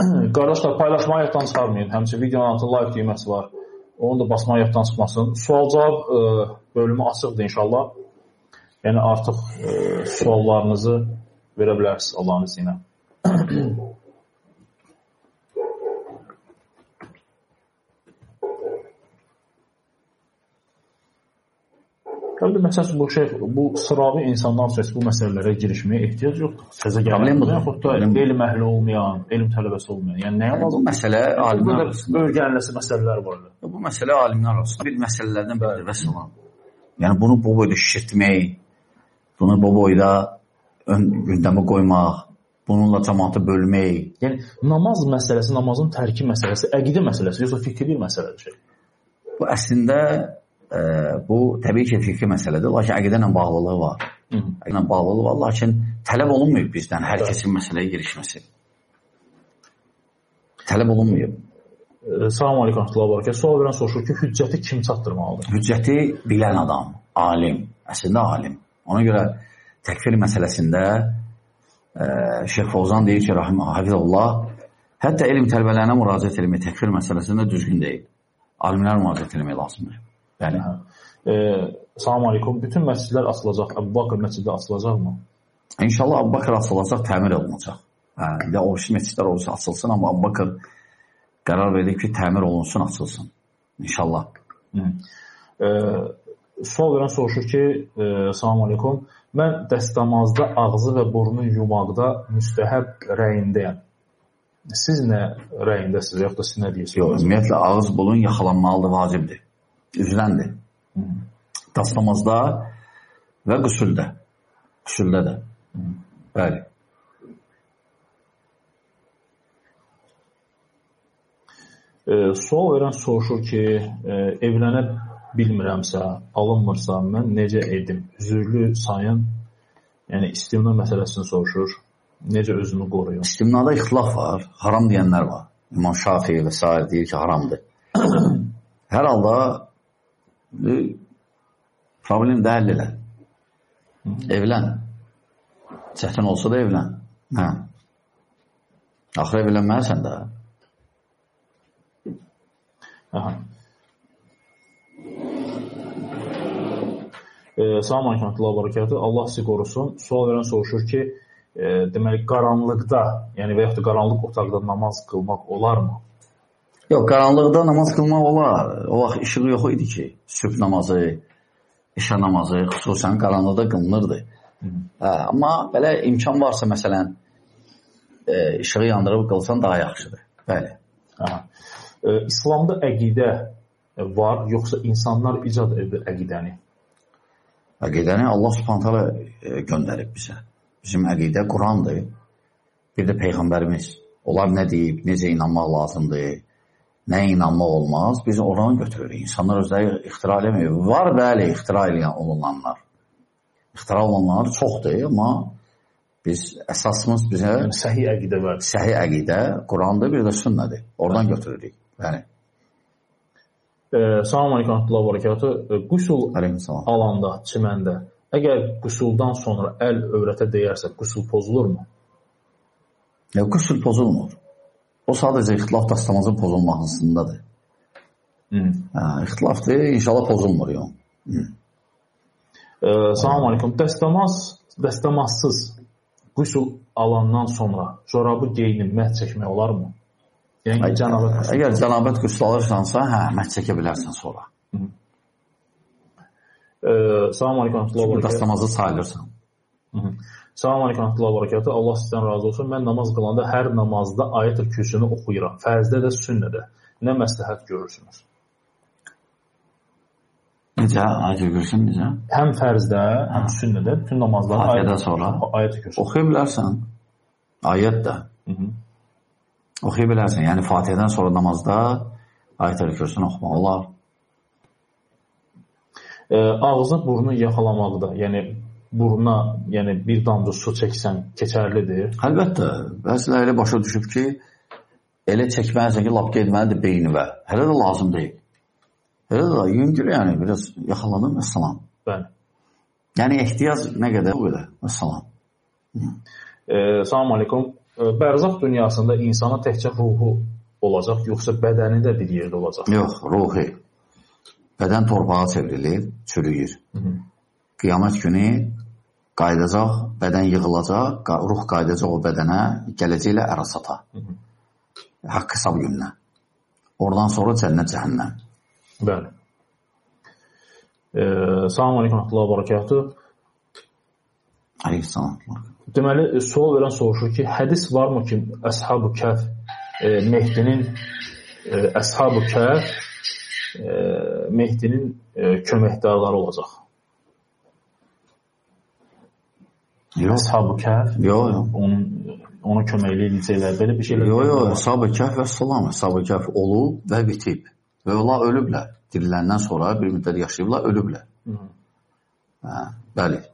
Qardaşlar, paylaşmayı yaddan çıxarmayın. Həmçinin videonun altında like düyməsi var. Onu da basmayı yaddan çıxmasın. Sual-cavab bölümü açıqdır inşallah. Yəni artıq suallarınızı verə bilərsiniz Allah'ın izniyle. Tabii məsələn bu sıravi insanlar üçün bu məsələlərə girişməyə ehtiyac yoxdur. Sözə gələn yaxud da elm əhli olmayan, elm tələbəsi olmayan. Yəni nəyə lazım? Bu məsələ alimlər arasında öyrənilməsi məsələlər var. Bu məsələ alimlər arasında bir məsələlərdən biridir və salam. Yəni bunu bu boyda şişirtmək, bunu bu boyda gündəmə qoymaq, bununla cəmaatı bölmək. Yəni namaz məsələsi, namazın tərki məsələsi, əqidə məsələsi, yoxsa fikri məsələdir. Bu əslində bu təbii ki, fikri məsələdir, lakin əqidə ilə bağlılığı var. Əqidə ilə bağlılığı var, lakin tələb olunmayıb bizdən hər kəsin məsələyə girişməsi. Tələb olunmayıb. Salam aleykum, sual verən soruşur ki, hüccəti kim çatdırmalıdır? Hüccəti bilən adam, alim, əslində alim. Ona görə təkfir məsələsində Şeyx Fovzan deyir ki, Hafizullah, hətta elm tələbələrinə müraciət etmək təkfir məsələsində düzgün deyil. Alimlər müraciət etmək lazımdır. Yəni, salam aleykum, bütün məscidlər açılacaq, Əbu Bakır məscidi açılacaq mı? İnşallah Əbu Bakır açılacaq, təmir olunacaq. O məscidlər olursa açılsın, amma Əbu Bakır qərar verdik ki, təmir olunsun, açılsın. İnşallah. Sual verən soruşur ki, salam aleykum, mən dəstəmazda ağzı və burnu yumaqda müstəhəb rəyindəyəm. Siz nə rəyindəsiniz, yoxud da siz nə deyirsiniz? Yox, ümumiyyətlə ağız burun yaxalanmalıdır, vacibdir. Üzrəndir. Dəstəmazda və qüsüldə. Qüsüldə də. Bəli. Sual verən soruşur ki, evlənə bilmirəmsə, alınmırsa, mən necə edim? Üzürlü sayın, yəni istimna məsələsini soruşur. Necə özünü qoruyur? İstimnada ixtilaf var, haram deyənlər var. İmam Şafii və s. deyir ki, haramdır. Hər halda problem dəhl elə. Evlən. Çətin olsa da evlən. Axır evlənməlisən də. Salam aleykum, Allah sizi qorusun. Sual verən soruşur ki, deməli, qaranlıqda, yəni və yaxud da qaranlıq otaqda namaz qılmaq olarmı? Yox, qaranlıqda namaz qılmaq olar. O vaxt işığı yox idi ki, sübh namazı, işə namazı, xüsusən qaranlıqda qılınırdı. Amma belə imkan varsa, məsələn, işığı yandırıb qılsan daha yaxşıdır. Bəli. İslamda əqidə var, yoxsa insanlar icad edir əqidəni? Əqidəni Allah Subhanahu taala göndərib bizə. Bizim əqidə Qurandır, bir də Peyğəmbərimiz. Onlar nə deyib, necə inanmaq lazımdır, nə inanmaq olmaz, biz oranı götürürük. İnsanlar özləri ixtira eləməyib. Var bəli, ixtira olunanlar. İxtira olunanlar çoxdur, amma biz əsasımız bizə səhi əqidə var. Səhi əqidə Qurandır, bir də sünnədir. Oradan götürürük. Bəli. Salam aleykum, Abdullah Barakatı. Qüsul alanda, çiməndə, əgər qüsuldan sonra əl övrətə deyərsə, qüsul pozulurmu? Qüsul pozulmur. O sadəcə ixtilaf dəstəmazın pozulmasındadır. İxtilafdır, inşallah pozulmur. Salam aleykum. Dəstəmazsız qüsul alandan sonra corabı geyinib məhz çəkmək olarmı? Yəni, əgər cənabət qüsul alırsansa, məhz çəkə bilərsən sonra. Salam aleykum. Çünki dəstəmazı sayılırsan. Salam aleykum, Allah sizdən razı olsun. Mən namaz qılanda hər namazda ayət-ül kürsünü oxuyuram. Fərzdə də sünnədə. Nə məsləhət görürsünüz? Necə? Ayət-ül kürsün necə? Həm fərzdə, həm sünnədə bütün namazlarda ayət-ül kürsün. Oxuya bilərsən. Ayət də. Oxuya bilərsən. Yəni Fatihədən sonra namazda ayət-ül kürsünü oxumaq olar. Ağzı, burnu yaxalamaqda, yəni buruna, yəni bir damcı su çəksən keçərlidir. Əlbəttə, bəziləri elə başa düşüb ki, elə çəkməlisən ki, lap gedməlidir beynivə. Hələ də lazım deyil. Hələ də yüngül, yəni biraz yaxalanır, məsələn. Bəli. Yəni ehtiyac nə qədər o qədər, məsələn. Salam aleykum. bərzaq dünyasında insana təkcə ruhu olacaq, yoxsa bədəni də bir yerdə olacaq? Yox, ruhi. Bədən torpağa çevrilir, çürüyür. Qiyamət günü qayıdacaq, bədən yığılacaq, ruh qayıdacaq o bədənə, gələcəklə ərasata. Haqq hesab gününə. Oradan sonra cənnət, cəhənnəm. Bəli. Salam aleykum, Abdullah Barakatuh. Aleyküm. Deməli, sual verən soruşur ki, hədis varmı ki, Əshab-ı Kəhf Mehdinin köməkdarları olacaq? Yox. Əshab-ı Kəhf onun köməkli edəcəklər, belə bir şeylər. Yox, Əshab-ı Kəhf və salam, Əshab-ı Kəhf olub və bitib. Və onlar ölüblər. Diriləndən sonra bir müddət yaşayıblar, ölüblər. Bəli.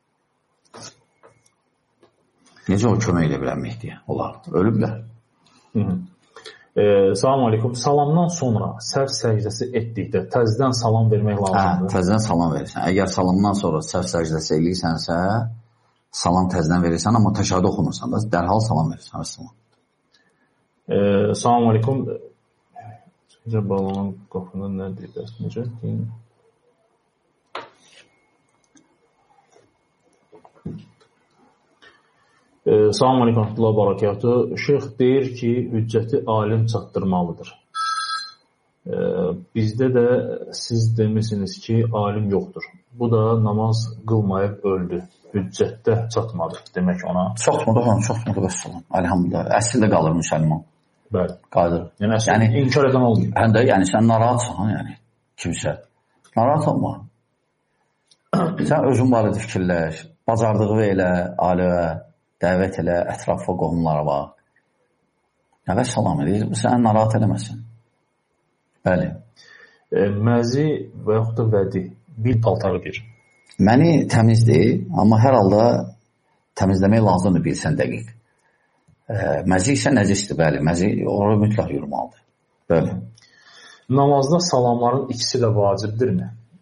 Necə o kömək edə bilən Mehdiyə? Onlar ölüblər. Salam aleykum. Salamdan sonra səhv səcdəsi etdikdə təzədən salam vermək lazımdır. Təzədən salam verirsən. Əgər salamdan sonra səhv səcdəsi eləyirsənsə, salam təzədən verirsən, amma təşəhhüd oxumursan da dərhal salam verirsən. Salam aleykum. Necə bağlanan qapını nə deyir? Necə? Salam aleykum, Abdullah Barakatuh. Şeyx deyir ki, hüccəti alim çatdırmalıdır. Bizdə də siz demişsiniz ki, alim yoxdur. Bu da namaz qılmayıb öldü. Hüccətdə çatmadı demək ona. Çatmadı, vəssalam. Elhamdülillah. Əslində qalır müsəlman. Bəli. Qadir. Yəni inkar edən olmuyor. Həm də yəni sən narahatsan, yəni kimsə. Narahat olma. Sən özün barədə fikirləş, bacardığı elə, aləyə, dəvət elə, ətrafa qohumlara bax. Və salam edir, səni narahat eləməsin. Bəli. Məzi və yaxud da vədi bir paltarı bir. Məni təmizdir, amma hər halda təmizləmək lazımdır bilsən dəqiq. Məzi isə nəcisdir, bəli. Məzi oraya mütləq yurmalıdır. Bəli. Namazda salamların ikisi də vacibdirmi?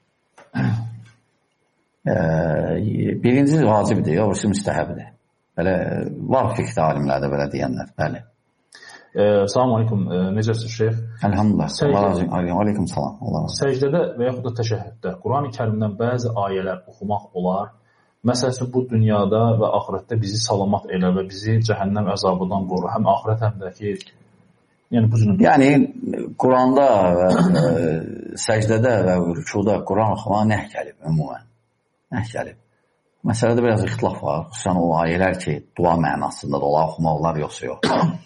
Birinci vacibdir, öbürsü müstəhəbdir. Belə var fiqh alimlərdə belə deyənlər, bəli. Salam aleykum, necəsiz şeyx? Əlhamdülillah. Aleyküm salam. Səcdədə və yaxud da təşəhhüddə Quran-ı Kərimdən bəzi ayələr oxumaq olar. Məsələn, bu dünyada və axirətdə bizi salamat elə və bizi cəhənnəm əzabından qoru. Həm axirət, həm də ki, yəni bu cürün. Yəni, Quranda və səcdədə və rükuda Quran oxumaq nəh gəlib, ümumən. Nəh gəlib. Məsələdə biraz ixtilaf var. Xüsusən o ayələr ki, dua mənasında da olar, oxumaq olar, yoxsa yox.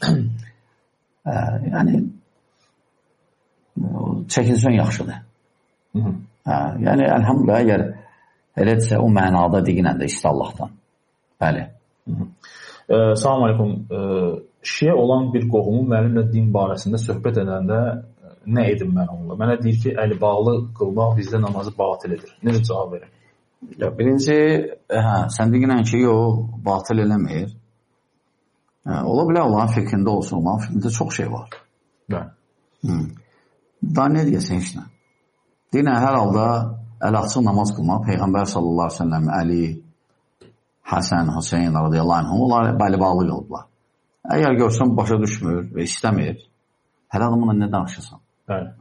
Yəni, çəkinsən yaxşıdır. Yəni, əlhamdülillah, əgər elədirsə, o mənada deyilən də istə Allahdan. Bəli. Salam aleykum. Şiə olan bir qohumu mənimlə din barəsində söhbət edəndə nə edim mən onunla? Mənə deyir ki, əli bağlı qılmaq bizdə namazı batil edir. Necə cavab verim? Birinci, sən deyilən ki, yox, batil eləmir. Ola bilər, Allahın fikrində olsun, Allahın fikrində çox şey var. Daha nə deyəsən heç nə? Deyilən, hər halda əl açıq namaz qılmaq, Peyğəmbər sallallahu aleyhi ve sellem, Əli, Həsən, Hüseyin, radiyallahu anh, onlar bəli bağlı qılıblar. Əgər görsən başa düşmür və istəmir, hər adamına nə danışırsan? Bəli.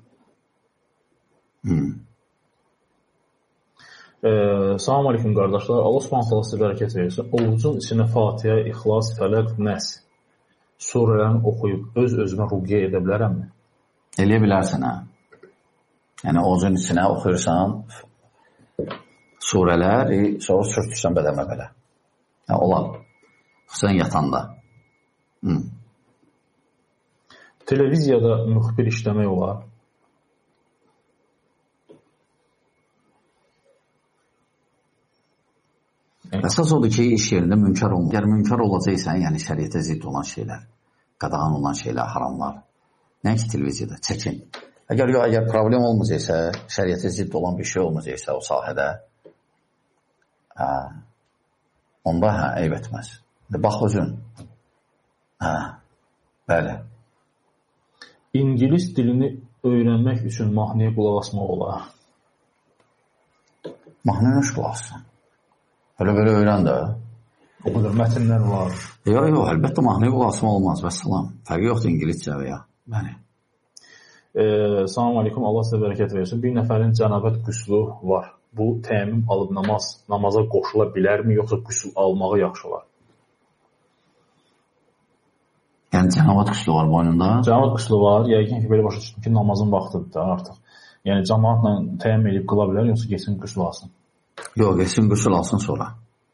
Salam aleykum qardaşlar. Allah subhanətələ sizə bərəkət verirsə, ovucun içinə Fatihə, İxlas, Fələq, Nəs surələrini oxuyub öz-özümə ruqiyyə edə bilərəmmi? Eləyə bilərsən, hə. Yəni, ovucun içinə oxuyursan surələri, sonra sürtürsən bədəmə belə. Olar. Xüsusən yatanda. Televiziyada müxbir işləmək olar. Əsas odur ki, iş yerində münkar olmur. Əgər münkar olacaqsan, yəni şəriətə zidd olan şeylər, qadağan olan şeylər, haramlar, nəinki televiziyada, çəkin. Əgər problem olmayacaqsa, şəriətə zidd olan bir şey olmayacaqsa o sahədə, onda eyb etməz. Bax özün. Bəli. İngilis dilini öyrənmək üçün mahnıya qulaq asmaq olar. Mahnıya qulaq asın. Öyle öyrən də. O qədər mətnlər var. Yox, əlbəttə mahnıya qulaq asmaq olmaz. Vəssalam. Fərqi yoxdur ingiliscə və ya. Bəli. Salam aleykum, Allah sizə bərəkət versin. Bir nəfərin cənabət qüslu var. Bu təmin alıb namaza qoşula bilərmi, yoxsa qüsl almağı yaxşı olar? Yəni cənabət qüslu var boynunda? Cənabət qüslu var. Yəqin ki, belə başa düşdüm ki, namazın vaxtıdır da artıq. Yəni cəmaatla təmin edib qıla bilər, yoxsa geçsin qüsl alsın? Yox, geçsin qüsl alsın sonra.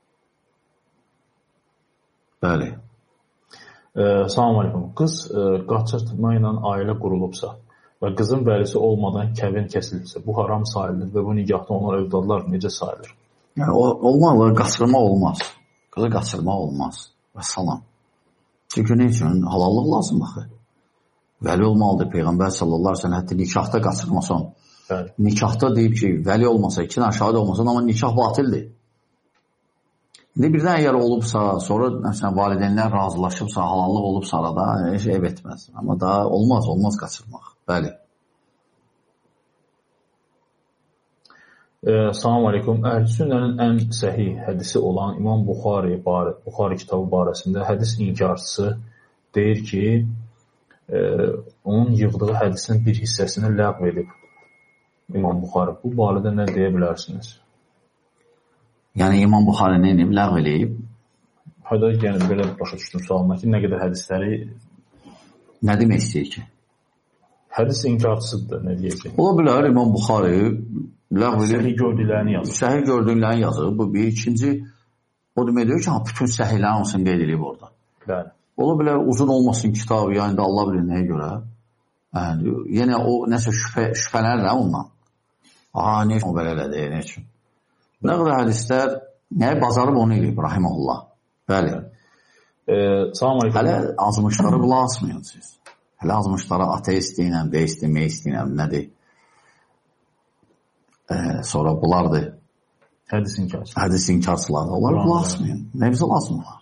Bəli. Salam aleykum. Qız qaçırtma ilə ailə qurulubsa və qızın vəlisi olmadan kəvin kəsilirsə, bu haram sayılır və bu nigahda onlar övladlar necə sayılır? Yəni, olmalı, qaçırmaq olmaz. Qızı qaçırmaq olmaz. Vəssalam. Çünki ne üçün? Halallıq lazım baxı. Vəli olmalıdır. Peyğəmbər sallallahu aleyhi ve sellem hətta nikahda qaçırmasın. Bəli. Nikahda deyib ki, vəli olmasa, iki dənə şahid olmasın, amma nikah batildir. İndi birdən əgər olubsa, sonra məsələn, valideynlər razılaşıbsa, halallıq olubsa arada, heç ev etməz. Amma daha olmaz qaçırmaq. Bəli. Salam aleykum. Əhl-i sünnənin ən səhih hədisi olan İmam Buxari kitabı barəsində hədis inkarçısı deyir ki, onun yığdığı hədisin bir hissəsini ləğv edib İmam Buxari. Bu barədə nə deyə bilərsiniz? Yəni İmam Buxari nə edib, ləğv edib? Hədə yəni belə başa düşdüm sualına ki, nə qədər hədisləri... Nə demək istəyir ki? Hədis inkarçısıdır, nə deyəcək? Ola bilər İmam Buxari ləğv edib... Səhih gördüklərini yazır. Səhih gördüklərini yazır. Bu bir. İkinci, o demək deyir ki, bütün səhihlərin olsun qeyd edib orada. Bəli. Ola bilər uzun olmasın kitabı, yəni də Allah bilir nəyə görə. Yenə o nəsə şübhələr də ondan. Ne üçün o belə elədi, ne üçün? Nə qədər hədislər, nəyə bazarıb onu eləyib, rahiməhullah. Bəli. Salam aleykum. Hələ azmışları qulaq asmayın siz. Hələ azmışlara ateist deyinəm, deist deyinəm, nədir? Sonra bunlardır. Hədis inkarçılar. Hədis inkarçılar. Onları qulaq asmayın. Nəvizə lazımlar.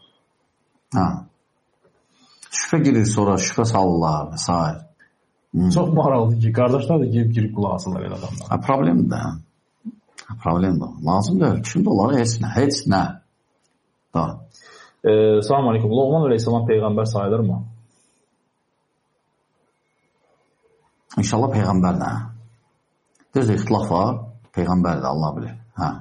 Şübhə girir sonra, şübhə salırlar və s. Çox maraqlıdır ki, qardaşlar da girib qulaq asırlar elə adamlar. Problemdir. Problemdir. Lazımdır. Kimdə onları heç nə. Salam aleykum. Loğman Aleyhisselam Peyğəmbər sayılır mı? İnşallah Peyğəmbərdir. Düzdür, ixtilaf var. Peyğəmbərdir, Allah bilir.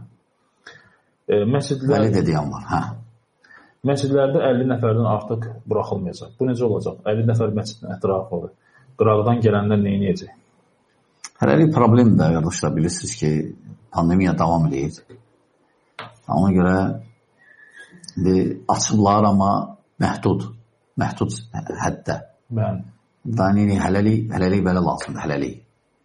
Bəli dediyəm var. Məscidlərdə 50 nəfərdən artıq buraxılmayacaq. Bu necə olacaq? 50 nəfər məscidin ətrafıdır. Qıraqdan gələnlər nə edəcək? Hələlik problemdir, qardaşlar. Bilirsiniz ki, pandemiya davam edir. Ona görə açıblar, amma məhdud həddə. Bəli. Hələlik belə lazımdır, hələlik.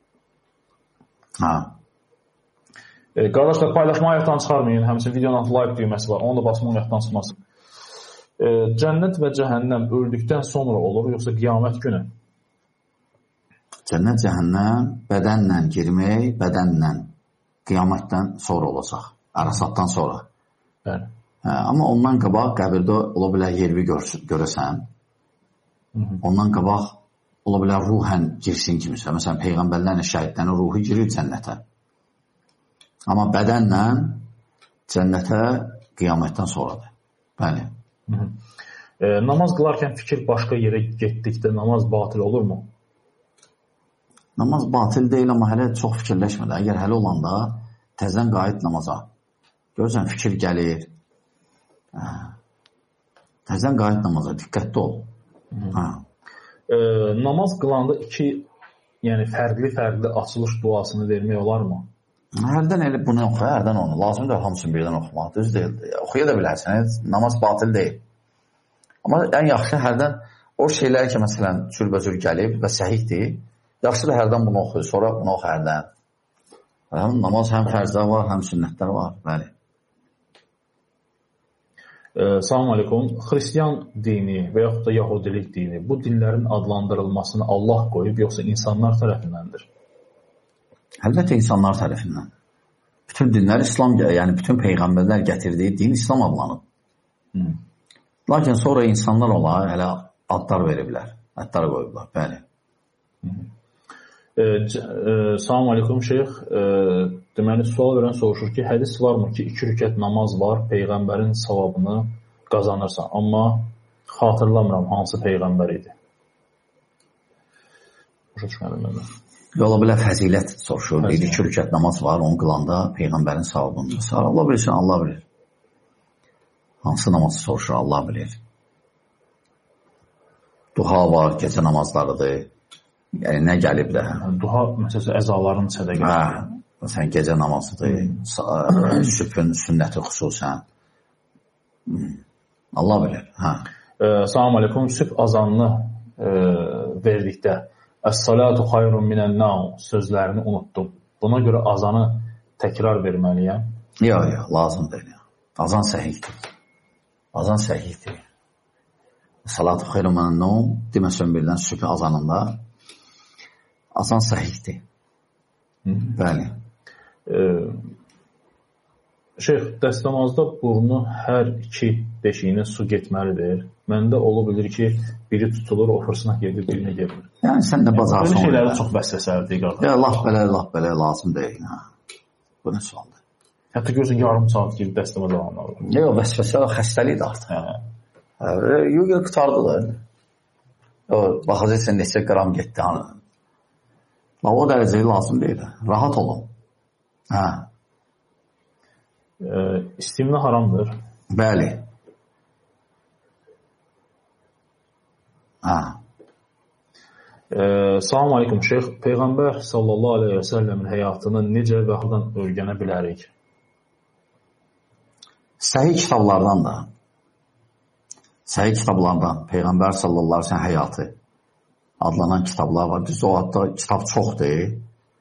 Qardaşlar, paylaşma ayaqdan çıxarmayın. Həmçinin videonun like düyməsi var. Onu da basma ayaqdan çıxmasın. Cənnət və cəhənnəm öldükdən sonra olur, yoxsa qiyamət günü? Cənnət, cəhənnəm bədənlə girmək, bədənlə qiyamətdən sonra olacaq. Ərasatdan sonra. Bəli. Amma ondan qabaq qəbirdə ola bilər yervi görəsən. Ondan qabaq ola bilər ruhən girsin kimisə. Məsələn, Peyğəmbərlərlə şəhidlərin ruhu girir cənnətə. Amma bədənlə cənnətə qiyamətdən sonradır. Bəli. Namaz qılarkən fikir başqa yerə getdikdə namaz batil olurmu? Namaz batil deyil, amma hələ çox fikirləşmədi. Əgər hələ olanda təzən qayıt namaza. Görürsən, fikir gəlir. Təzən qayıt namaza, diqqətli ol. Namaz qılanda yəni fərqli açılış duasını vermək olarmı? Hərdən elə bunu oxu, hərdən onu. Lazımdır hamısını birdən oxumaq. Düz deyil. Oxuya da bilərsən, namaz batil deyil. Amma ən yaxşı hərdən o şeylər ki, məsələn, cürbəcür gəlib və səhihdir, yaxşıdır hərdən bunu oxuyur, sonra bunu oxu hərdən. Namaz həm fərzlər var, həm sünnətlər var. Bəli. Salam aleykum. Xristiyan dini və yaxud da Yahudilik dini bu dinlərin adlandırılmasını Allah qoyub, yoxsa insanlar tərəfindəndir? Əlbəttə insanlar tərəfindən. Bütün dinlər İslam, yəni bütün peyğəmbərlər gətirdiyi din İslam adlanıb. Lakin sonra insanlar olar, hələ adlar veriblər, adlar qoyublar, bəli. Salam aleykum şeyx. Deməli, sual verən soruşur ki, hədis varmı ki, 2 rükət namaz var, peyğəmbərin savabını qazanırsan. Amma xatırlamıram hansı peyğəmbər idi. Başa düşmədim mən. Yola belə fəzilət soruşur. Dedi ki, rükət namaz var, onu qılanda peyğəmbərin savabını. Allah bilsin, Allah bilir. Hansı namazı soruşur, Allah bilir. Duha var, gecə namazlarıdır. Yəni, nə gəlib də? Duha, məsələn, əzaların sədəqəsi. Məsələn, gecə namazıdır, sübhün sünnəti xüsusən. Allah bilir. Salam aleykum, sübh azanını verdikdə Əs-salatu xayrun minən-naum sözlərini unutdum. Buna görə azanı təkrar verməliyəm. Yox, lazım deyil. Azan səhihdir. Azan səhihdir. Salatu xayrun minən-naum deməsən birdən sübh azanında azan səhihdir. Bəli. Şeyx, dəstəmazda burnu hər iki deşiyinə su getməlidir. Məndə ola bilir ki, biri tutulur, o fırsına gedir, birinə gedir. Yəni, sən də bacarsın. Böyle şeyləri çox vəsvəsəlidir, qardaş. Laf belə lazım deyil. Bu nə sualdır? Hətta görürsən, yarım saat gibi dəstəmaz alanlar. Yox, vəsvəsələr xəstəlikdir artıq. Yox, qutardı da. Baxacaqsən, neçə qram getdi. O dərəcəyə lazım deyil. Rahat olun. İstimna haramdır. Bəli. Salam aleykum şeyx. Peyğəmbər sallallahu aleyhi və səlləmin həyatını necə və hardan öyrənə bilərik? Səhih kitablardan da. Səhih kitablardan Peyğəmbər sallallahu aleyhi və səlləmin həyatı adlanan kitablar var. Düz o adda kitab çoxdur.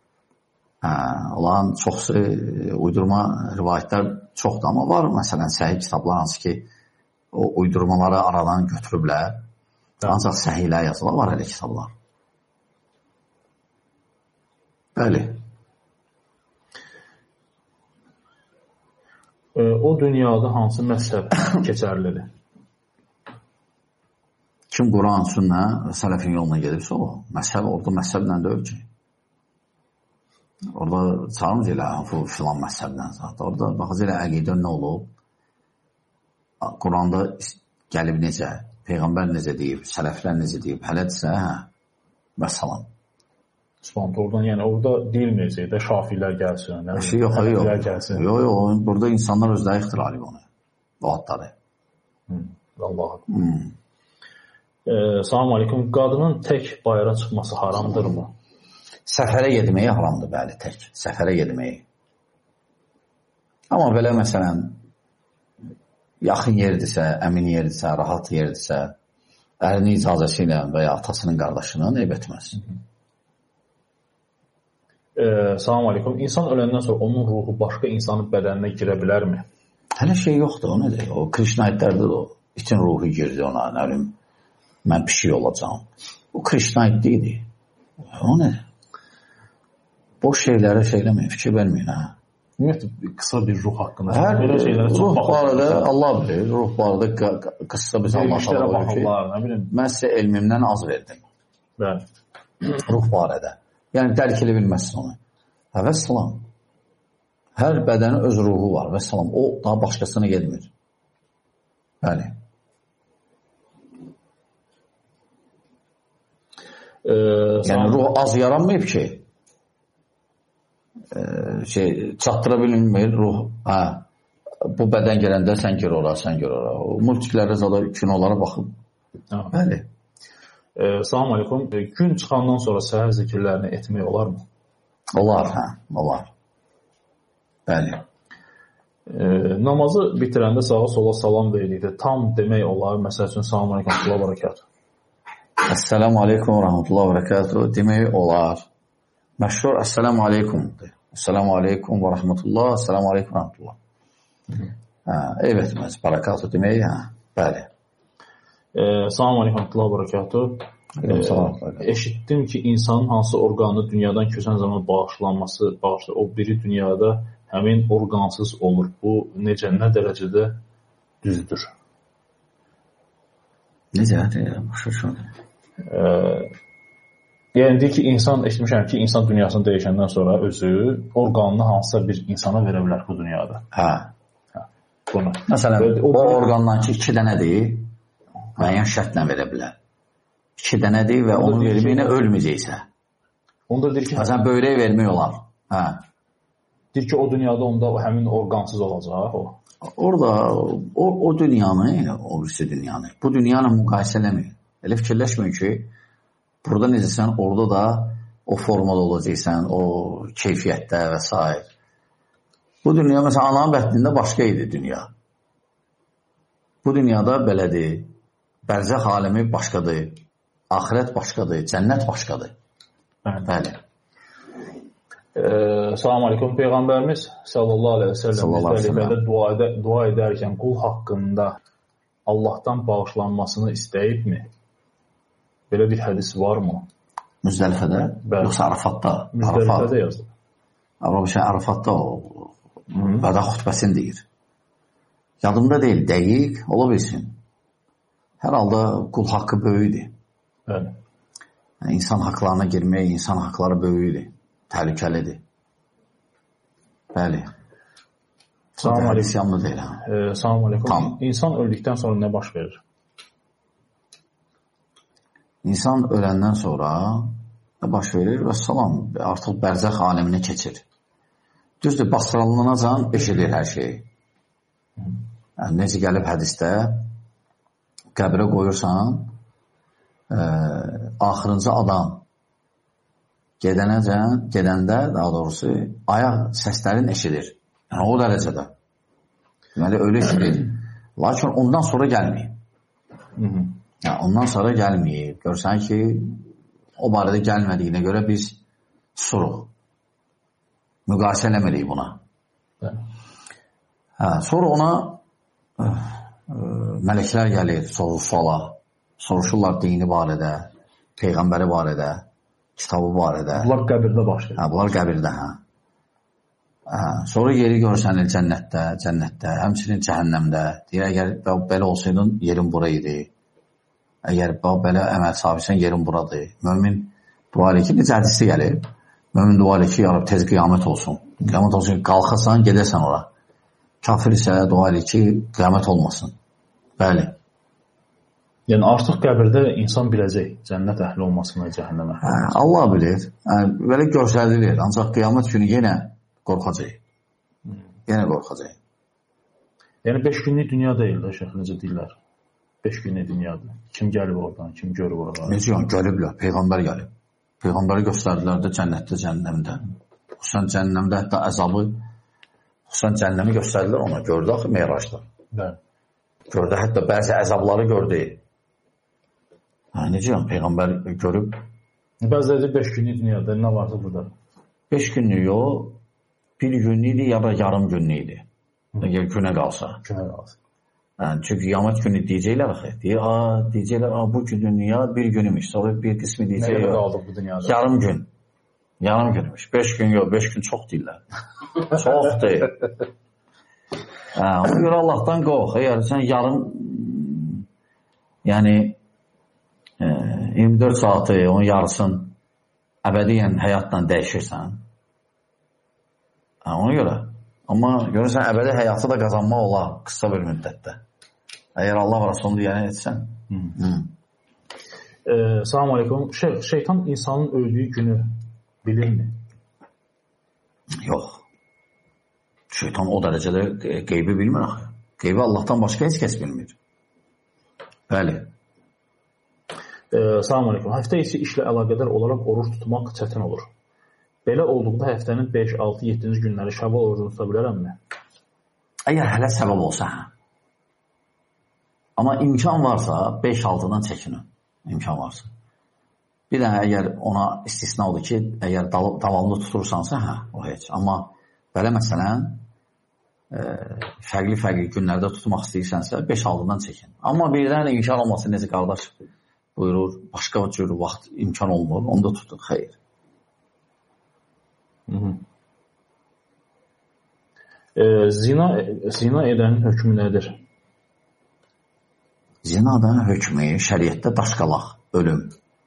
Olan çoxsu uydurma rivayətlər çoxdur. Amma var məsələn səhih kitablar hansı ki o uydurmaları aradan götürüblər. Ancaq səhihlər yazılar var elə kitablar. Bəli. O dünyada hansı məzhəb keçərlidir? Kim Quran, sünnə, sələfin yoluna gedibsə o. Məzhəb, orada məzhəblə deyil ki. Orada çağırmız elə filan məzhəbdən zaten. Orada baxacaq elə əqidə nə olub? Quranda gəlib necə? Peyğəmbər necə deyib? Sələflər necə deyib? Hələdirsə, və salam. Subhanallah, oradan yəni orada deyilməyəcək də şafilər gəlsin. Yox. Burada insanlar özləri ixtira edib onu. O adları. Allah. Salam aleykum. Qadının tək bayıra çıxması haramdırmı? Səfərə getməyi haramdır, bəli, tək. Səfərə getməyi. Amma belə məsələn, yaxın yerdirsə, əmin yerdirsə, rahat yerdirsə, əlinin icazəsi ilə və ya atasının qardaşının eyb etməz. Salam aleykum. İnsan öləndən sonra onun ruhu başqa insanın bədəninə girə bilərmi? Hələ şey yoxdur, o nədir? O Krişnaitlərdə o itin ruhu girdi ona, nə bilim, mən pişik olacağım. O Krişnaitdə idi. O nədir? Boş şeylərə şeyləməyin, fikir verməyin. Ümumiyyətlə, qısa bir ruh haqqında. Ruh barədə Allah bilir, ruh barədə qısa bir anlaşalar ki, mən sizə elmimdən az verdim. Ruh barədə. Yəni, dərk elə bilməzsin onu. Və salam. Hər bədənin öz ruhu var və salam. O, daha başqasına gedmir. Bəli. Yəni, ruh az yaranmayıb ki, çatdıra bilinmir ruh. Bu bədən gələndə sən gör ora, sən gör ora. Multiklərə zada kinolara baxıb. Bəli. Salam aleykum. Gün çıxandan sonra səhər zikirlərini etmək olar mı? Olar, olar. Bəli. Namazı bitirəndə sağa sola salam verdikdə tam demək olar. Məsəl üçün, salam aleykum, rahmetullah və bərəkatuhu. Əssəlamu aleykum, rahmetullah və bərəkatuhu demək olar. Məşhur əssəlamu aleykumdur. Əssəlamu aleykum və rahmetullah, əssəlamu aleykum və rahmetullah. Eyb etməz, bərəkatuhu demək, bəli. Salam aleykum, rahmetullah və bərəkatuhu. Eşitdim ki, insanın hansı orqanı dünyadan köçən zaman bağışlanması, o biri dünyada həmin orqansız olur. Bu necə, nə dərəcədə düzdür? Necədir? Başa düşmədim. Yəni, deyir ki, eşitmişəm ki, insan dünyasını dəyişəndən sonra özü orqanını hansısa bir insana verə bilər bu dünyada. bunu. Məsələn, o orqandan ki, 2 dənədir, müəyyən şərtlə verə bilər. 2 dənədir və onu verməyinə ölməyəcəksə. Onda deyir ki, məsələn, böyrək vermək olar. Hə. Deyir ki, o dünyada onda həmin orqansız olacaq o. Orada o dünyanı, o birisi dünyanı, bu dünyanı müqayisə eləmir. Elə fikirləşmir ki, burada necəsən, orada da o formada olacaqsən, o keyfiyyətdə və s. Bu dünya, məsələn, ananın bətnində başqa idi dünya. Bu dünyada belədir, bərzəx alimi başqadır, axirət başqadır, cənnət başqadır. Bəli. Salam aleykum. Peyğəmbərimiz sallallahu aleyhi və səlləm dua edərkən qul haqqında Allahdan bağışlanmasını istəyibmi? Belə bir hədis varmı? Müzdəlifədə? Yoxsa Arafatda? Müzdəlifədə yazdı. Arafatda o vəda xutbəsini deyir. Yadımda deyil, dəqiq ola bilsin. Hər halda qul haqqı böyüdür. Bəli. İnsan haqlarına girmək, insan haqları böyüdür. Təhlükəlidir. Bəli. Salam aleykum. Salam aleykum. Tam. İnsan öldükdən sonra nə baş verir? İnsan öləndən sonra nə baş verir və salam, artıq bərzəx aləminə keçir. Düzdür, bastırılanacan eşidir hər şeyi. Yəni, necə gəlib hədisdə, qəbrə qoyursan, axırıncı adam gedəndə, daha doğrusu, ayaq səslərin eşidir. Yəni, o dərəcədə. Deməli, ölü eşidir. Lakin ondan sonra gəlməyib. Yəni, ondan sonra gəlməyib. Görsən ki, o barədə gəlmədiyinə görə biz suruq. Müqayisə eləmirik buna. Sonra ona mələklər gəlir, suala. Soruşurlar dini barədə, Peyğəmbəri barədə, kitabı barədə. Bunlar qəbirdə başlayır. Bunlar qəbirdə, Sonra yeri görsənir cənnətdə, həmçinin cəhənnəmdə. Deyir, əgər belə olsaydın, yerin bura idi. Əgər belə əməl sahibisən, yerin buradır. Mömin dua elə ki, necə hədisdə gəlir? Mömin dua elə ki, yarab, tez qiyamət olsun. Qiyamət olsun, qalxasan, gedəsən ora. Kafir isə dua elə ki, qiyamət olmasın. Bəli. Yəni, artıq qəbirdə insan biləcək cənnət əhli olmasını, cəhənnəm əhli olmasını. Allah bilir. Belə görsədilir. Ancaq qiyamət günü yenə qorxacaq. Yenə qorxacaq. Yəni, 5 günlük dünya deyil də, şeyh, necə deyirlər? 5 günlük dünyadır. Kim gəlib oradan, kim görüb oradan? Necə yəni, gəliblər, Peyğəmbər gəlib. Peyğəmbəri göstərdilər də cənnətdə, cəhənnəmdə. Xüsusən cəhənnəmdə hətta əzabı, xüsusən cəhənnəmi göstərdilər ona, gördü axı Meyrajda. Bəli. Gördü, hətta bəzi əzabları gördü. Necə yəni, Peyğəmbər görüb? Bəziləri 5 günlük dünyada, nə vardı burada? 5 günlük o, 1 günlük ya da yarım günlük idi. Əgər günə qalsa. Günə qalsa. Çünki qiyamət günü deyəcəklər axı. Deyəcəklər, bu gün dünya 1 günümüş. Sonra bir qismi deyəcək, nə qaldı bu dünyada? Yarım gün. Yarım günümüş. 5 gün yox, 5 gün çox deyirlər. Çox deyil. Ona görə Allahdan qorx. Əgər sən yarım, yəni 24 saatı, onun yarısın əbədiyyən həyatla dəyişirsən. Ona görə. Amma görürsən, əbədi həyatı da qazanmaq olar qısa bir müddətdə. Əgər Allah və Rasulunu yəni etsən. Salam aleykum. Şeytan insanın öldüyü günü bilirmi? Yox. Şeytan o dərəcədə qeybi bilmir axı. Qeybi Allahdan başqa heç kəs bilmir. Bəli. Salam aleykum. Həftə içi işlə əlaqədar olaraq oruç tutmaq çətin olur. Belə olduqda həftənin 5, 6, 7-ci günləri Şəvval orucunu tuta bilərəmmi? Əgər hələ səbəb olsa, Amma imkan varsa 5-6-dan çəkinin. İmkan varsa. Bir dənə əgər ona istisna odur ki, əgər davamlı tutursansa, o heç. Amma belə məsələn, fərqli günlərdə tutmaq istəyirsənsə 5-6-dan çəkin. Amma birdən imkan olması necə qardaş buyurur, başqa cür vaxt imkan olmur, onu da tutun, xeyr. Zina edənin hökmü nədir? Zinadan hökmü şəriətdə daşqalaq, ölüm,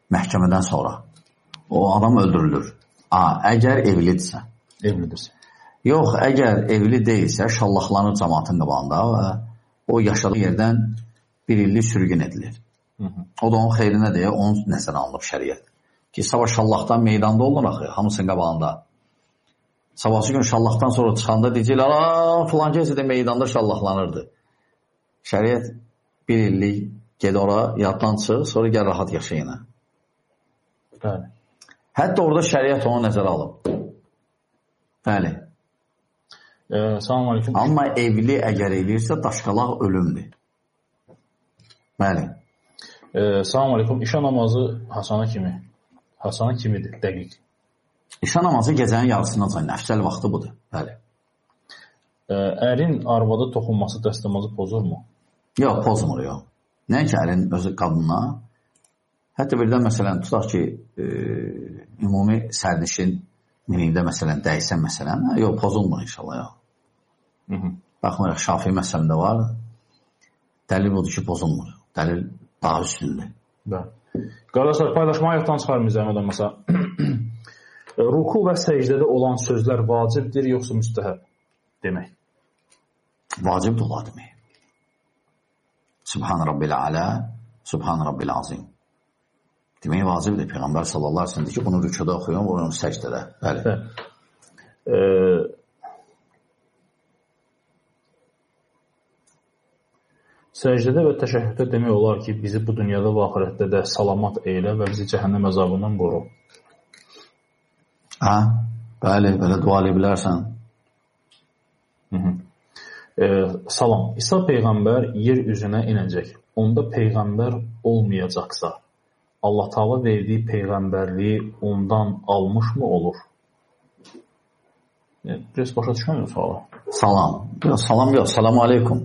məhkəmədən sonra. O adam öldürülür. Əgər evlidirsə. Evlidirsə. Yox, əgər evli deyilsə, şallaqlanır cəmaatın qabağında və o yaşadığı yerdən 1 illik sürgün edilir. O da onun xeyrinə deyə onun nəzərə alınıb şəriət. Ki, sabah şallaqdan meydanda olunur axı, hamısının qabağında. Sabahsı gün şallaqdan sonra çıxanda deyəcəklər, filan kəsi də meydanda şallaqlanırdı. Şəriət 1 illik ged ora, yaddan çıx, sonra gəl rahat yaşayın. Bəli. Hətta orada şəriət onu nəzərə alıb. Bəli. Salam aleyküm. Amma evli əgər eləyirsə, daşqalaq ölümdür. Bəli. Salam aleyküm. İşə namazı Hasana kimidir, dəqiq? İşə namazı gecənin yarısından sonra, əfsəl vaxtı budur. Bəli. Ərin arvada toxunması dəstəmazı pozurmu? Yox, pozmur, yox. Nəinki ərin özü qadına, hətta birdən məsələn, tutaq ki, ümumi sərnişin minində məsələn, dəysən məsələn, yox, pozulmur inşallah, yox. Baxmayaq, Şafii məsələndə var, dəlil budur ki, pozulmur. Dəlil daha üstündür. Qardaşlar, paylaşma ayaqdan çıxarmıyız, əmədən məsələ. Ruku və səcdədə olan sözlər vacibdir, yoxsa müstəhəb demək? Vacibdir ola demək. Subhan Rabbil Alə, Subhan Rabbil Azim. Demək vacibdir. Peyğəmbər sallallahu aleyhi ve sellem ki, bunu rükuda oxuyun, bunu səcdədə. Bəli. Səcdədə və təşəhhüddə demək olar ki, bizi bu dünyada və axirətdə də salamat eylə və bizi cəhənnəm əzabından qoru. Bəli, belə dua edə bilərsən. Salam. İsa Peyğəmbər yer üzünə inəcək. Onda Peyğəmbər olmayacaqsa, Allah Taala verdiyi Peyğəmbərliyi ondan almışmı olur? Biraz başa düşməyəm suala. Salam. Salam yox, salamu aleykum.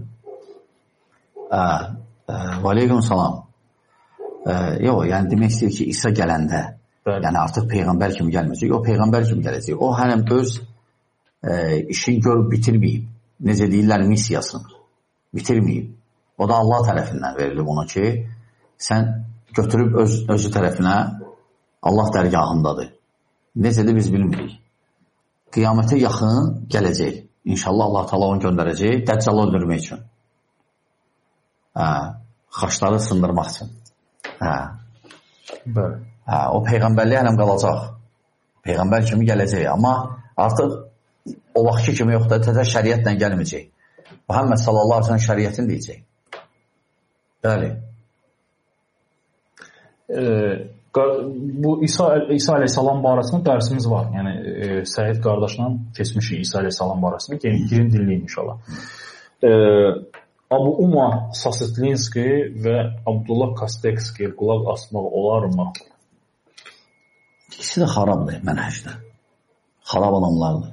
Və aleykum salam. Yox, yəni demək istəyir ki, İsa gələndə, yəni artıq Peyğəmbər kimi gəlməyəcək, o Peyğəmbər kimi gələcək. O hələm öz işini görüb bitirməyib. Necə deyirlər, missiyasını bitirməyib. O da Allah tərəfindən verilib ona ki, sən götürüb özü tərəfinə Allah dərgahındadır. Necədir biz bilmirik. Qiyamətə yaxın gələcək. İnşallah Allah Taala onu göndərəcək, Dəccalı öldürmək üçün. Xaçları sındırmaq üçün. O Peyğəmbərliyə hələm qalacaq. Peyğəmbər kimi gələcək. Amma artıq o vaxtki kimi yoxdur, təzə şəriətlə gəlməyəcək. Muhammed sallallahu aleyhi ve sellem şəriətin deyəcək. Bəli. Bu İsa aleyhissalam barəsində dərsimiz var. Yəni, Səyid qardaşla keçmişik İsa aleyhissalam barəsində. Girin dinləyin inşallah. Abu Umar Sasitlinski və Abdullah Kastekski qulaq asmaq olarmı? İkisi də xarabdır mənhəcdə. Xarab adamlardır.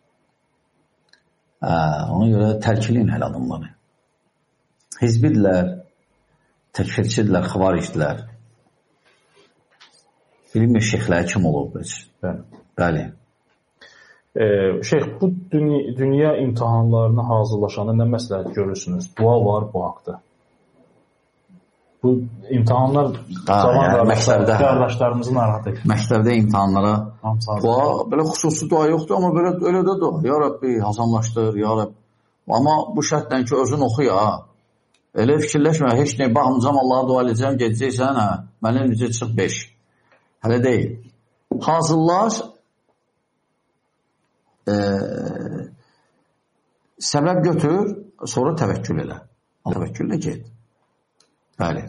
Ona görə tərkilin hələ adamları. Hizbidirlər, təkfirçidirlər, xivaricdirlər. Bilinmir şeyxlər kim olub. Bəli. Şeyx, bu dünya imtahanlarına hazırlaşanda nə məsləhət görürsünüz? Dua var bu haqda. Bu imtahanlar qardaşlarımızı narahat edir. Məktəbdə imtahanlara dua, belə xüsusi dua yoxdur, amma belə elə də dua. Ya Rabbi, hasanlaşdır, ya Rabbi. Amma bu şərtlə ki, özün oxu ya. Elə fikirləşmə, heç nə, baxmayacam, Allaha dua edəcəm, gedəcəksən, mənim necə çıx 5. Hələ deyil. Hazırlaş, səbəb götür, sonra təvəkkül elə. Təvəkküllə get. Bəli.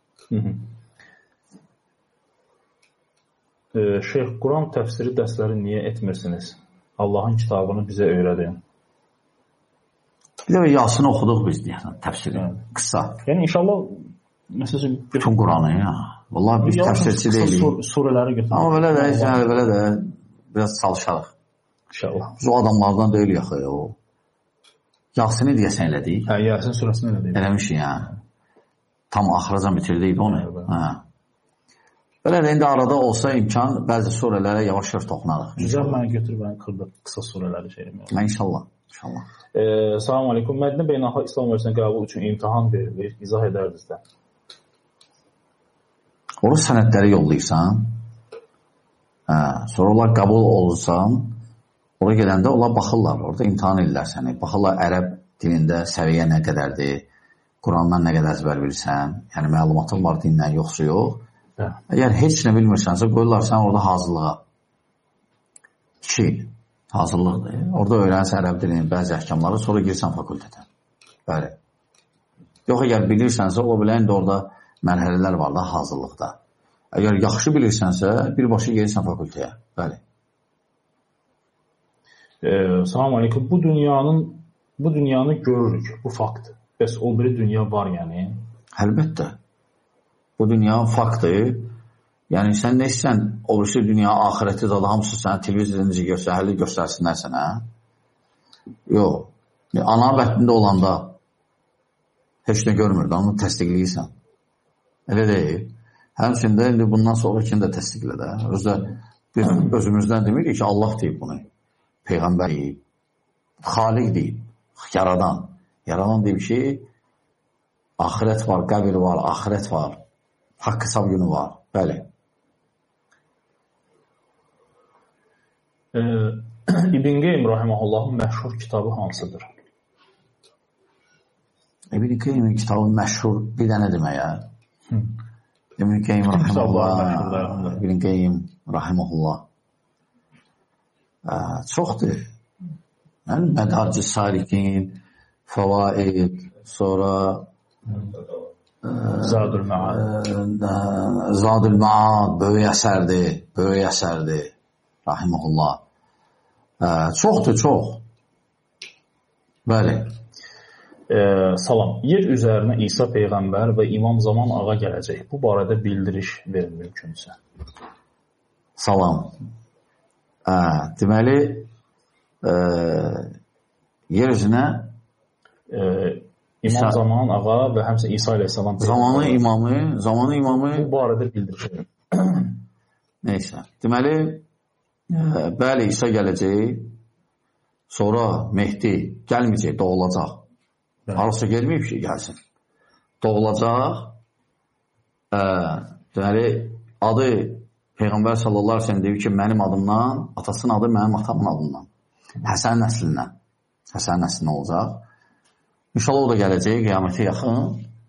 Şeyx, Quran təfsiri dərsləri niyə etmirsiniz? Allahın kitabını bizə öyrədin. Bir də Yasin oxuduq biz deyəsən, təfsiri. Qısa. Yəni inşallah məsələn bütün Quranı ya. Vallahi biz təfsirçi deyilik. Surələri götürürük. Amma belə də biraz çalışarıq. İnşallah. Biz o adamlardan deyil yaxı o. Yasini deyəsən elədik. Yasin surəsini elədik. Eləmişik ya. Tam axıracan bitirdik onu. Belə də indi arada olsa imkan, bəzi surələrə yavaş-yavaş toxunarıq. Güzel mənə götür, mən qırdı qısa surələri şeyim. İnşallah. Salam aleykum. Mədinə Beynəlxalq İslam Üniversitəsində qəbul üçün imtahan verilir. İzah edərdiniz də. Orada sənədləri yollayırsan. Sonra onlar qəbul olursan, Oraya gedəndə onlar baxırlar, orada imtahan edirlər səni. Baxırlar ərəb dilində səviyyə nə qədərdir, Qurandan nə qədər əzbər bilirsən, yəni məlumatın var dindən yoxsa yox. Hə. Əgər heç nə bilmirsənsə, qoyurlar sən orada hazırlığa. 2 il hazırlıqdır. Orada öyrənirsən ərəb dilinin bəzi əhkamları, sonra girsən fakültətə. Bəli. Yox, əgər bilirsənsə, ola bilər indi orada mərhələlər var da hazırlıqda. Əgər yaxşı bilirsənsə, birbaşa gelirsən fakültəyə. Bəli. Salam aleyküm. Bu dünyanı görürük, bu fakt. Bəs o biri dünya var yəni? Əlbəttə. Bu dünya faktdır. Yəni sən nə istəyən, o birisi dünya, ahirəti də hamısı sənə televizorda necə göstərəli göstərsinlər sənə. Yox. Ana bətnində olanda heç nə görmürdü, onu təsdiqləyirsən. Elə deyil. Həmçində indi bundan sonrakini də təsdiqlə də. Biz özümüzdən demirik ki, Allah deyib bunu. Peyğəmbər deyib. Xaliq deyib. Yaradan. Yaradan deyib ki, axirət var, qəbir var, axirət var. Haqq hesab günü var. Bəli. İbn Qeym rahimehullahın məşhur kitabı hansıdır? İbn Qeymin kitabı məşhur bir dənə demək ya. İbn Qeym rahimehullah. İbn Qeym rahimehullah. Çoxdur. Yəni Mədaricü Salikin, Fəvaid, sonra Zadül Məad. Zadül Məad böyük əsərdir. Rahimehullah. Çoxdur, çox. Bəli. Salam. Yer üzərinə İsa Peyğəmbər və İmam Zaman ağa gələcək. Bu barədə bildiriş verin mümkünsə. Salam. Deməli, yer üzünə İmam Zaman ağa və həmsə İsa əleyhissalam zamanı imamı bu barədə bildiriş verin. Neysə. Deməli, bəli, İsa gələcək, sonra Mehdi gəlməyəcək, doğulacaq. Harasa gelməyib ki, gəlsin. Doğulacaq. Deməli, adı Peyğəmbər sallallahu aleyhi ve sellem deyib ki, mənim adımdan, atasının adı mənim atamın adından. Həsən nəslindən olacaq. İnşallah o da gələcək, qiyamətə yaxın.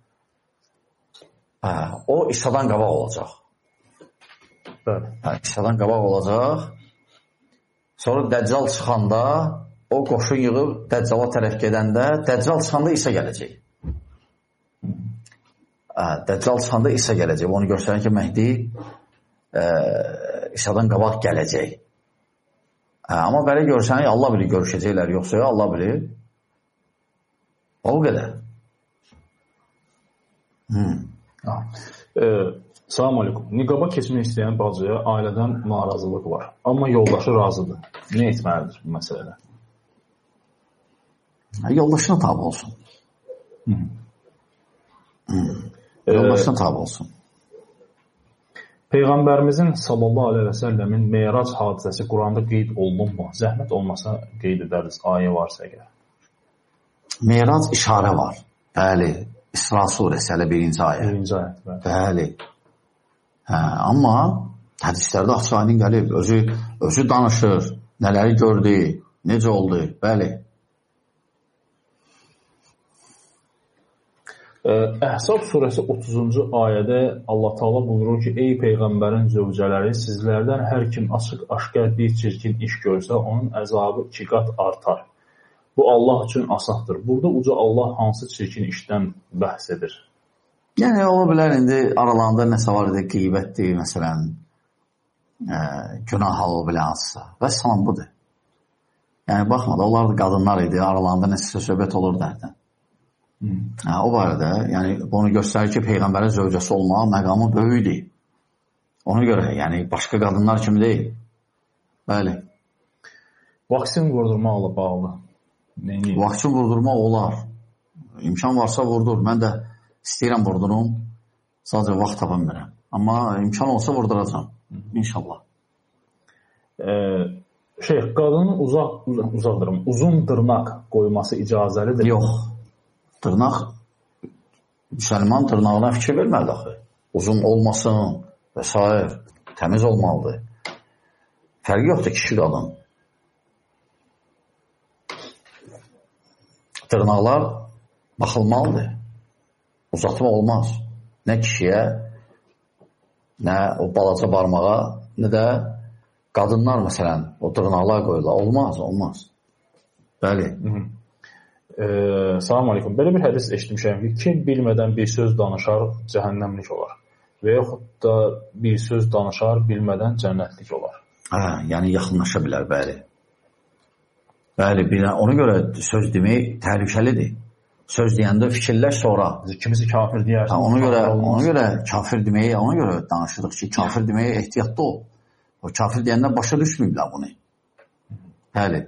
O, İsa'dan qabaq olacaq. İsa'dan qabaq olacaq. Sonra Dəccal çıxanda, o qoşun yığıb Dəccala tərəf gedəndə, Dəccal çıxanda İsa gələcək. Dəccal çıxanda İsa gələcək. Onu göstərən ki, Mehdi İsa'dan qabaq gələcək. Amma belə görsən, Allah bilir görüşəcəklər, yoxsa ya Allah bilir. O qədər. Salam aleyküm. Niqaba keçmək istəyən bacıya ailədən narazılıq var. Amma yoldaşı razıdır. Nə etməlidir bu məsələdə? Yoldaşına tabi olsun. Yoldaşına tabi olsun. Peyğəmbərimizin sallallahu aleyhi və səlləmin Meyrac hadisəsi Quranda qeyd olunmu? Zəhmət olmasa qeyd edəriz, ayə varsa əgər. Meyrac işarə var. Bəli. İsra surəsi hələ 1-ci ayə. 1-ci ayə. Bəli. Amma hədislərdə açıq aydın gəlib. Özü danışır. Nələri gördü, necə oldu. Bəli. Əhzab surəsi 30-cu ayədə Allah Taala buyurur ki, ey Peyğəmbərin zövcələri, sizlərdən hər kim açıq-aşkar bir çirkin iş görsə, onun əzabı 2 qat artar. Bu Allah üçün asandır. Burada uca Allah hansı çirkin işdən bəhs edir? Yəni, ola bilər indi aralarında nəsə var idi, qeybətdir, məsələn, günah ola bilər hansısa. Və salam budur. Yəni, baxmadı, onlar da qadınlar idi, aralarında nəsə söhbət olur dərdən. O barədə, yəni bunu göstərir ki, Peyğəmbərin zövcəsi olmaq məqamı böyükdür. Ona görə, yəni başqa qadınlar kimi deyil. Bəli. Vaksin vurdurmaqla bağlı. Vaksin vurdurmaq olar. İmkan varsa vurdur. Mən də istəyirəm vurdurum. Sadəcə vaxt tapa bilmirəm. Amma imkan olsa vurduracam. İnşallah. Qadının uzun dırnaq qoyması icazəlidir. Yox. Dırnaq, müsəlman dırnağına fikir verməlidir axı. Uzun olmasın və s. Təmiz olmalıdır. Fərqi yoxdur kişi qadın. dırnaqlar baxılmalıdır. Uzatma olmaz. Nə kişiyə, nə o balaca barmağa, nə də qadınlar məsələn o dırnaqlar qoyurlar. Olmaz. Bəli. Salam aleykum. Belə bir hədis eşitmişəm ki, kim bilmədən bir söz danışar, cəhənnəmlik olar. Və yaxud da bir söz danışar, bilmədən cənnətlik olar. Yəni yaxınlaşa bilər, bəli. Bəli, ona görə söz demək təhlükəlidir. Söz deyəndə fikirləş sonra. Kimisi kafir deyərsən. Ona görə kafir deməyi, ona görə danışırıq ki, kafir deməyi ehtiyatlı ol. O kafir deyəndə başa düşməyiblər bunu. Bəli.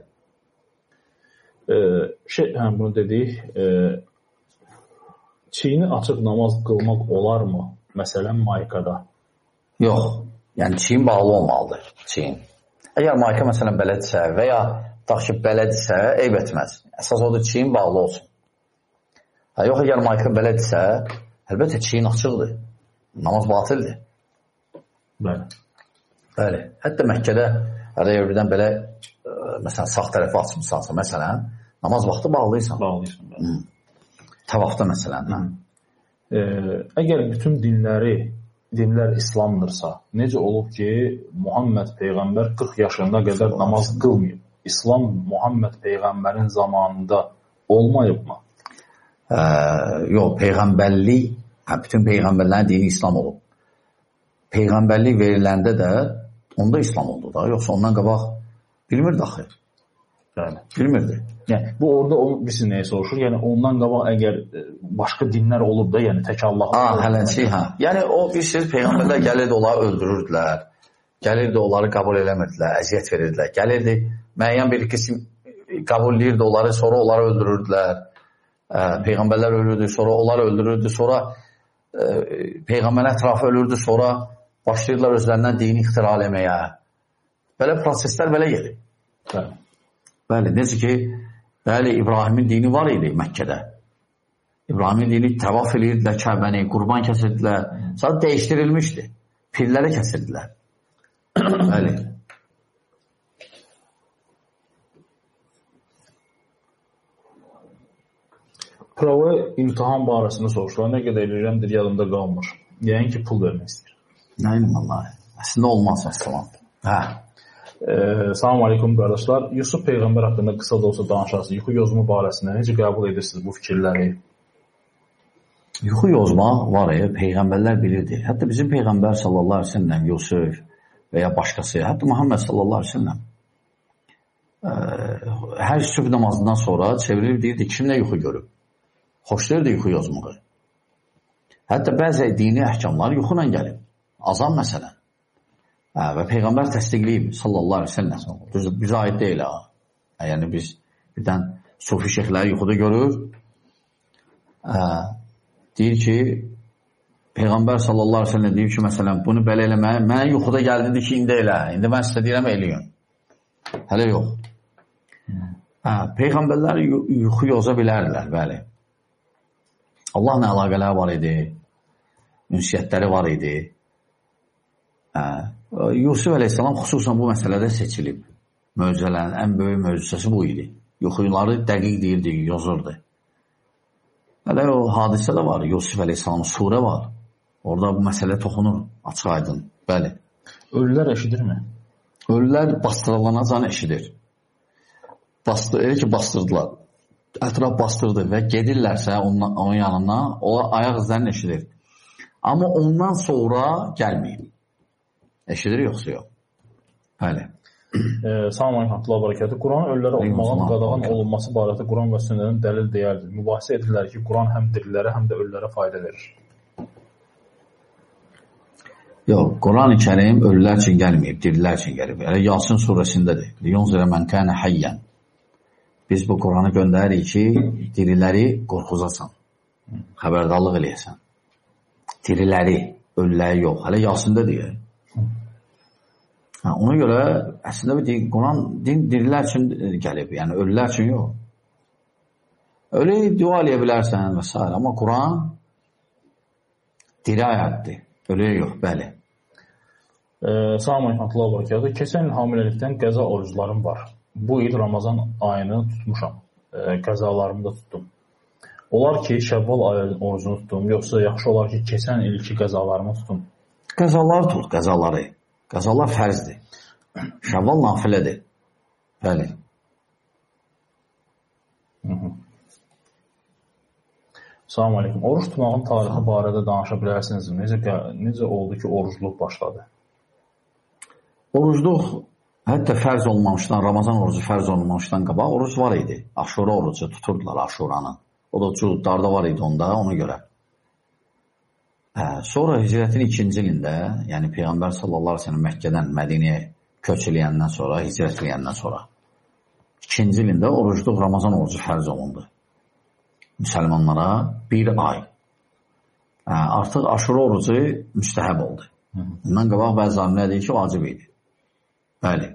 Bunu dedik, çiyini açıq namaz qılmaq olarmı? Məsələn, maykada. Yox, yəni çiyin bağlı olmalıdır, çiyin. Əgər mayka məsələn belədirsə və ya tutaq ki, belədirsə, eyb etməz. Əsas odur, çiyin bağlı olsun. Yox, əgər mayka belədirsə, əlbəttə çiyin açıqdır. Namaz batildir. Bəli. Hətta Məkkədə əgər birdən belə məsələn, sağ tərəfi açmışsansa, məsələn, namaz vaxtı bağlıysan. Təvafda məsələn. Əgər bütün dinlər İslamdırsa, necə olub ki, Muhammed Peyğəmbər 40 yaşına qədər namaz qılmayıb? İslam Muhammed Peyğəmbərin zamanında olmayıbmı? Yox, Peyğəmbərlik, bütün Peyğəmbərlərin dini İslam olub. Peyğəmbərlik veriləndə də onda İslam oldu da, yoxsa ondan qabaq bilmirdi axı. Bilmirdi. Yəni, bu orada birisi nəyə soruşur? Yəni, ondan qabaq əgər başqa dinlər olub da, yəni tək Allah Yəni, o bir söz Peyğəmbərlər gəlirdi, onları öldürürdülər. Gəlirdi, onları qəbul eləmirdilər, əziyyət verirdilər. Gəlirdi, müəyyən bir qism qəbul edirdi onları, sonra onları öldürürdülər. Peyğəmbərlər ölürdü, sonra onları öldürürdü, sonra Peyğəmbər ətrafı ölürdü, sonra başlayırdılar özlərindən dini ixtira eləməyə. Belə proseslər belə gedir. Bəli, necə ki, İbrahimin dini var idi Məkkədə. İbrahimin dini təvaf edirdilər Kəbəni, qurban kəsirdilər. Sadəcə dəyişdirilmişdi. Pirləri kəsirdilər. Bəli. Prova imtahan barəsində soruşurlar. Nə qədər eləyirəmdir, yadımda qalmır. Yəni ki, pul vermək istəyir. Nə ilim Allah. Əslində olmaz əssalam. Salam aleykum qardaşlar. Yusuf Peyğəmbər haqqında qısa da olsa danışarsınız. Yuxu yozma barəsində necə qəbul edirsiniz bu fikirləri? Yuxu yozma var Peyğəmbərlər bilirdi. Hətta bizim Peyğəmbər sallallahu aleyhi ve sellem, Yusuf və ya başqası, hətta Muhammed sallallahu aleyhi ve sellem hər sübh namazından sonra çevirir, deyirdi, kim nə yuxu görüb? Xoşlayırdı yuxu yozmağı. Hətta bəzi dini əhkamlar yuxu ilə gəlib. Azam məsələn. Və Peyğəmbər təsdiqləyib sallallahu aleyhi ve sellem. Bizə aid deyil. Yəni biz birdən sufi şeyxləri yuxuda görür. Deyir ki, Peyğəmbər sallallahu aleyhi ve sellem deyir ki, məsələn, bunu belə eləməyə, mənə yuxuda gəldi ki, indi elə. İndi mən sizə deyirəm, eləyin. Hələ yox. Peyğəmbərlər yuxu yoza bilərdilər, bəli. Allahla əlaqələri var idi. Ünsiyyətləri var idi. Yusuf əleyhissalam xüsusən bu məsələdə seçilib. Möcüzələrin ən böyük möcüzəsi bu idi. Yuxuları dəqiq deyirdi, yozurdu. Hələ o hadisə də var. Yusuf əleyhissalam surə var. Orada bu məsələ toxunur. Açıq aydın. Bəli. Ölülər eşidirmi? Ölülər bastırılanacan eşidir. Elə ki, bastırdılar. Ətraf bastırdı və gedirlərsə onun yanından, o ayaq izlərini eşidir. Amma ondan sonra gəlməyib. Eşidir yoxsa yox? Bəli. Salam aleykum, Abdullah Barakatı. Quran ölülərə oxumağın qadağan olunması barədə Quran və sünnədən dəlil deyərdir. Mübahisə edirlər ki, Quran həm dirilərə, həm də ölülərə fayda verir. Yox, Quran-ı Kərim ölülər üçün gəlməyib, dirilər üçün gəlib. Elə Yasin surəsindədir. Liyunzirə mən kənə hayyən. Biz bu Quranı göndəririk ki, diriləri qorxuzasan, xəbərdarlıq eləyəsən. Diriləri, ölüləri yox. Hələ Yasində deyir. Ona görə əslində Quran dirilər üçün gəlib, yəni ölülər üçün yox. Ölü dua eləyə bilərsən və s. Amma Quran diri ayətdir, ölüyə yox, bəli. Salam aleykum, Abdullah Barakatı. Keçən il hamiləlikdən qəza oruclarım var. Bu il Ramazan ayını tutmuşam. qəzalarımı da tutdum. Olar ki, Şəvval ayının orucunu tutdum, yoxsa yaxşı olar ki, keçən ilki qəzalarımı tutum? Qəzaları tut, qəzaları. Qəzalar fərzdir. Şəvval nafilədir. Bəli. Salam aleykum. Oruç tutmağın tarixi barədə danışa bilərsiniz. Necə oldu ki, orucluq başladı? Orucluq hətta fərz olmamışdan, Ramazan orucu fərz olmamışdan qabaq oruc var idi. Aşura orucu tuturdular Aşuranın. O da cuhudlarda var idi onda, ona görə. Sonra hicrətin 2-ci ilində, yəni Peyğəmbər sallallahu aleyhi ve sellem Məkkədən Mədinəyə köç eləyəndən sonra, hicrət eləyəndən sonra 2-ci ilində orucluq Ramazan orucu fərz olundu. Müsəlmanlara bir ay. Artıq Aşura orucu müstəhəb oldu. Bundan qabaq bəzi alimlər deyir ki, vacib idi. Bəli.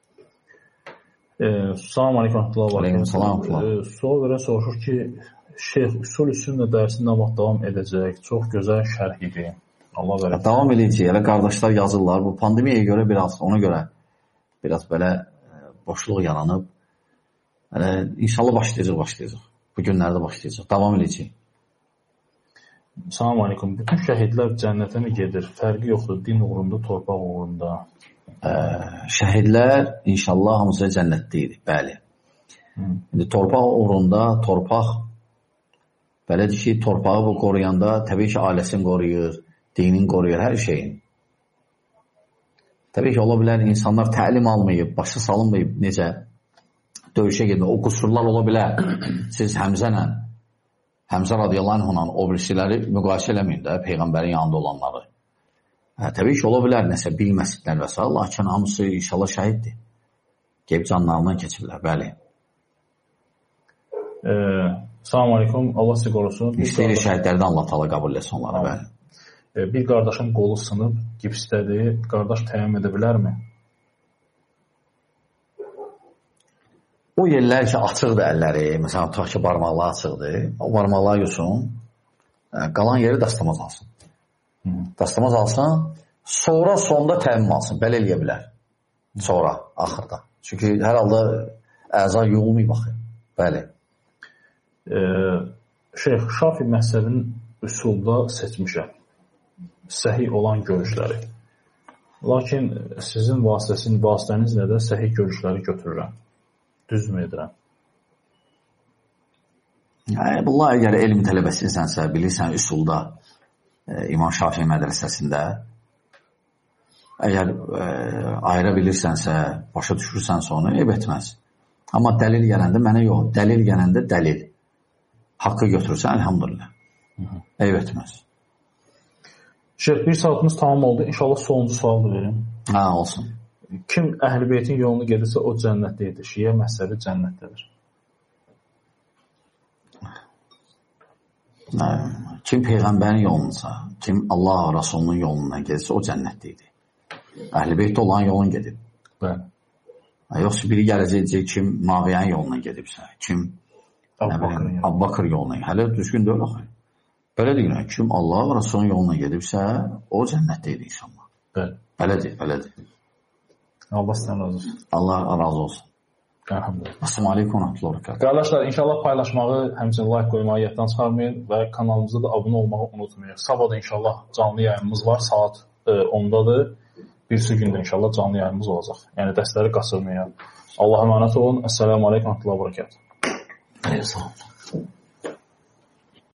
Salam aleykum. Sual verən soruşur ki, Şeyx, Usul-i Sünnə dərsi nə vaxt davam edəcək? Çox gözəl şərh idi. Allah verək. Davam edəcək. Elə qardaşlar yazırlar. Bu pandemiyaya görə ona görə biraz belə boşluq yaranıb. İnşallah başlayacaq. Bu günlərdə başlayacaq. Davam edəcək. Salam aleykum. Bütün şəhidlər cənnətə mi gedir? Fərqi yoxdur. Din uğrunda, torpaq uğrunda. Şəhidlər inşallah hamısı cənnətdəydi. Bəli. İndi torpaq uğrunda, belədir ki, torpağı bu qoruyanda təbii ki, ailəsini qoruyur, dinin qoruyur, hər şeyin. Təbii ki, ola bilər insanlar təlim almayıb, başı salınmayıb, necə döyüşə gedmək. O qusurlar ola bilər. Siz Həmzə radiyallahu anhla o birisiləri müqayisə eləməyin də, Peyğəmbərin yanında olanları. Təbii ki, ola bilər nəsə bilməsinlər və s. Lakin hamısı inşallah şəhiddir. Qeyb canlarından keçirlər, bəli. Salam aleykum, Allah sizi qorusun. İstəyir şəhidlərdən Allah təala qəbul etsin onlara, bəli. Bir qardaşın qolu sınıb, gipsdədir. Qardaş təyin edə bilərmi? O yerlər ki, açıqdır əlləri, məsələn, tutaq ki, barmaqlar açıqdır, o barmaqlar yusun, qalan yeri dastamaz alsın. Dastamaz alsın, sonra sonda təmin alsın, belə eləyə bilər. Sonra, axırda. Çünki hər halda əza yuyulmayıb baxır. Bəli. Şeyx, Şafi məhzəbin üsulda seçmişəm. Səhih olan görüşləri. Lakin sizin vasitənizlə də səhih görüşləri götürürəm. Düzmü edirəm? Bunlar əgər elm tələbəsinsənsə, bilirsən üsulda İmam Şafi mədrəsəsində əgər ayıra bilirsənsə, başa düşürsənsə onu, eyb etməz. Amma dəlil gələndə mənə yox, dəlil gələndə dəlil. Haqqı götürürsən, elhamdülillah. Eyb etməz. Şeyh, bir saatımız tamam oldu. İnşallah sonuncu sual da verim. Olsun. Kim Əhl-i Beytin yolunu gedirsə, o cənnətdədir. Şiə məhzəbi cənnətdədir. Kim Peyğəmbərin yolunsa, kim Allah Rasulunun yolundan gedirsə, o cənnətdədir. Əhl-i Beytdə olan yolun gedib. Bəli. Yoxsa biri gələcək, kim Mağiyənin yolundan gedibsə, kim Abbaqır yoluna. Hələ düzgün deyil axı. Belə deyilən, kim Allah Rasulunun yoluna gedibsə, o cənnətdədir inşallah. Belədir. Allah sizdən razı olsun. Allah razı olsun. Assalamu aleykum və rəhmətullah. Qardaşlar, inşallah paylaşmağı, həmçinin like qoymağı yaddan çıxarmayın və kanalımıza da abunə olmağı unutmayın. Sabah da inşallah canlı yayımımız var, saat 10-dadır. Birisi gündə inşallah canlı yayımımız olacaq. Yəni dərsləri qaçırmayın. Allah'a əmanət olun. Esselamu aleykum və rəhmətullah. Sağ olun.